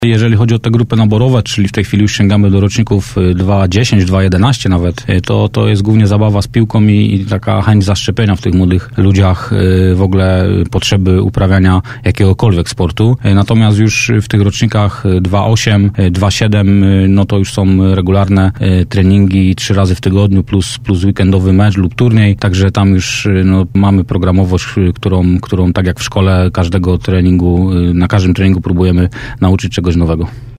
Jeżeli chodzi o te grupy naborowe, czyli w tej chwili już sięgamy do roczników 2.10, 2.11 nawet, to jest głównie zabawa z piłką i taka chęć zaszczepienia w tych młodych ludziach w ogóle potrzeby uprawiania jakiegokolwiek sportu. Natomiast już w tych rocznikach 2.8, 2.7, no to już są regularne treningi 3 razy w tygodniu plus weekendowy mecz lub turniej, także tam już mamy programowość, którą tak jak w szkole każdego treningu, na każdym treningu próbujemy nauczyć czegoś nowego.